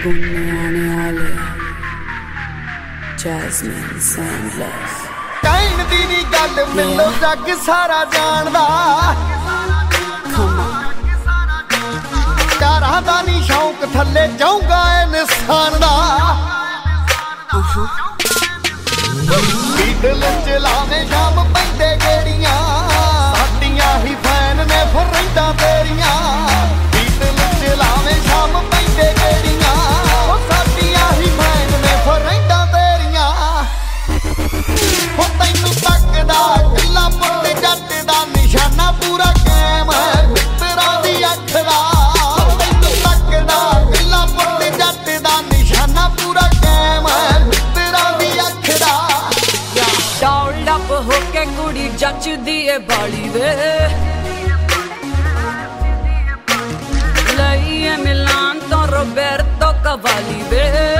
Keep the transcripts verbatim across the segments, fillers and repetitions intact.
गुन्ने आले Jasmine Sandless ਕਹਿਣ ਦੀ ਨੀ ਗੱਲ ਮੈਨੂੰ ਜੱਗ ਸਾਰਾ ਜਾਣਦਾ ਕਾਰਾਂ ਦਾ ਨੀ ਸ਼ੌਂਕ ਥੱਲੇ ਜਾਊਗਾ ਇਨਸਾਨ ਦਾ ਦਿਲ ਚ ਲਾਵੇਂ ਸ਼ਾਮ ਪੈਂਦੇ ਗੇੜੀਆਂ ਸਾਡੀਆਂ ਹੀ ਫੈਨ ਨੇ ਫਿਰ ਰਹਿੰਦਾ ਤੇਰੀਆਂ ਦਿਲ ਚ ਲਾਵੇਂ ਸ਼ਾਮ ਪੈਂਦੇ ਗੇੜੀਆਂ ਉਹ ਸਾਡੀਆਂ ਹੀ ਫੈਨ ਨੇ ਫਿਰ ਰਹਿੰਦਾ ਤੇਰੀਆਂ ਹੋ ਤੈਨੂੰ ਤੱਕਦਾ ਕੱਲਾ ਪੁੱਤ ਜੱਟ ਦਾ ਨਿਸ਼ਾਨਾ ਪੂਰਾ ਕਾਇਮ ਹੈ ਮਿੱਤਰਾਂ ਦੀ ਅੱਖ ਦਾ ਤੈਨੂੰ ਤੱਕਦਾ ਕੱਲਾ ਪੁੱਤ ਜੱਟ ਦਾ ਨਿਸ਼ਾਨਾ ਪੂਰਾ ਕਾਇਮ ਹੈ ਮਿੱਤਰਾਂ ਦੀ ਅੱਖ ਦਾ ਡੌਲਡ ਅਪ ਹੋ ਕੇ ਕੁੜੀ ਜੱਚਦੀ ਏ ਬਾਲੀ ਵੇ ਲਈਏ ਮਿਲਾਨ ਤੋਂ ਰੋਬਰਟੋ ਕਵਾਲੀ ਵੇ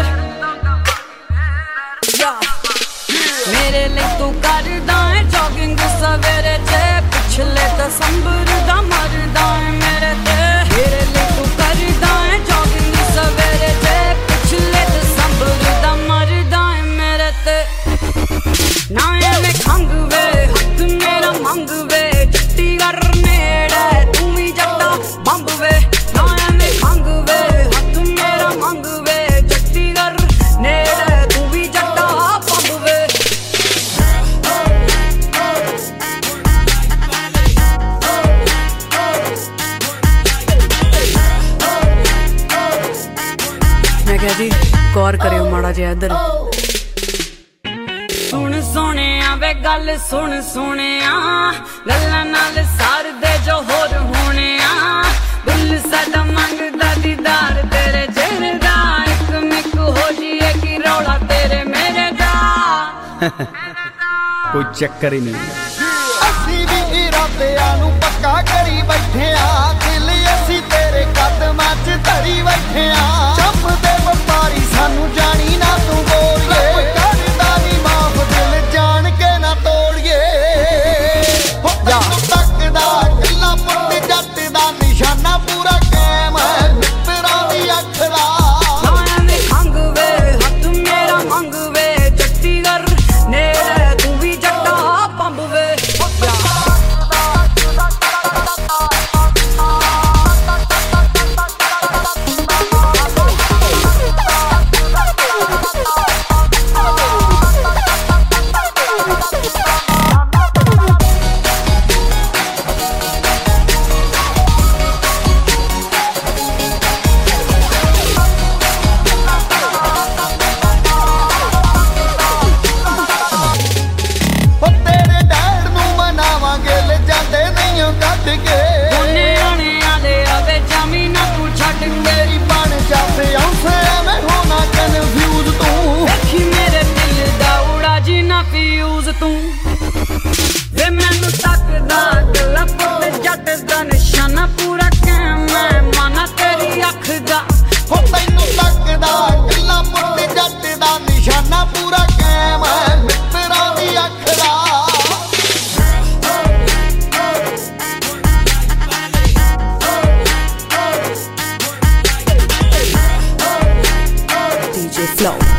ਮੇਰੇ ਲਈ ਤੂੰ ਕਰਦਾ ਏ ਜੋਗਿੰਗ ਸਵੇਰੇ ਤੇ ਪਿਛਲੇ ਦਸੰਬਰ ਦਾ ਮਰਦਾ ਏ ਮੇਰੇ ਤੇ ਮੇਰੇ ਲਈ ਤੂੰ ਕਰਦਾ ਏ ਜੋਗਿੰਗ ਸਵੇਰੇ ਤੇ ਪਿਛਲੇ ਦਸੰਬਰ ਦਾ ਮਰਦਾ ਏ ਮੇਰੇ ਤੇ ਨਾ ਐਵੇਂ ਖੰਗ ਵੇ ਹੱਥ ਮੇਰਾ ਮੰਗ ਵੇ ਜੱਟੀ ਕਰ ਨੇੜੇ ਤੂੰ ਵੀ ਜੱਟਾ ਬੰਬ ਵੇ ਨਾ ਐਵੇਂ ਖੰਗ ਵੇ ਹੱਥ ਮੇਰਾ ਮੰਗ ਵੇ ਜੱਟੀ ਕਰ ਨੇੜੇ ਤੂੰ ਵੀ ਜੱਟਾ ਬੰਬ ਵੇ मैं कह दी गौर करियो माड़ा जिहा इधर सुन सोनिया वे गल सुन सोनिया गल्लां नाल सार दे जो होर होने दिल साडा मंगदा दीदार तेरे चेहरे दा इक मिक हो जिए कि रौला तेरे मेरे दा कोई चक्कर ही नहीं ਅਸੀਂ ਵੀ ਇਰਾਦਿਆਂ ਨੂੰ ਪੱਕਾ ਕਰੀ ਬੈਠੇ ਆ ਦਿਲ ਅਸੀਂ ਤੇਰੇ ਕਦਮਾਂ 'ਚ ਧਰੀ ਬੈਠੇ ਆ ਜੰਮ ਦੇ ਵਪਾਰੀ ਸਾਨੂੰ ਜਾਣੀ ਨਾ ਤੂੰ ਗੋਰੀਏ ਕਰਦਾ ਨੀ ਮਾਫ ਦਿਲ ਜਾਣ ਕੇ ਨਾ ਤੋੜੀਏ ਹੋ ਤੈਨੂੰ ਤੱਕਦਾ ਕੱਲਾ ਪੁੱਤ ਜੱਟ ਦਾ ਨਿਸ਼ਾਨਾ ਪੂਰਾ ਕਾਇਮ ਹੈ ਮਿੱਤਰਾਂ ਦੀ ਅੱਖ ਦਾ ਐਵੇਂ ਖੰਗ ਵੇ ਹੱਥ ਮੇਰਾ ਮੰਗ ਵੇ ਜੱਟੀ ਕਰ ਨੇੜੇ ਤੂੰ ਵੀ ਜੱਟਾ ਬੰਬ ਵੇ ਤੂੰ ਵੇ ਮੈਨੂੰ ਤੱਕਦਾ ਗੱਲਾਂ ਪੁੱਤ ਜੱਟ ਦਾ ਨਿਸ਼ਾਨਾ ਪੂਰਾ ਕਾਇਮ ਹੈ ਮਾਨਾ ਤੇਰੀ ਅੱਖ ਦਾ ਹੋ ਤੈਨੂੰ ਤੱਕਦਾ ਗੱਲਾਂ ਪੁੱਤ ਜੱਟ ਦਾ ਨਿਸ਼ਾਨਾ ਪੂਰਾ ਕਾਇਮ ਹੈ ਮਿੱਤਰਾਂ ਦੀ ਅੱਖ ਦਾ D J Flow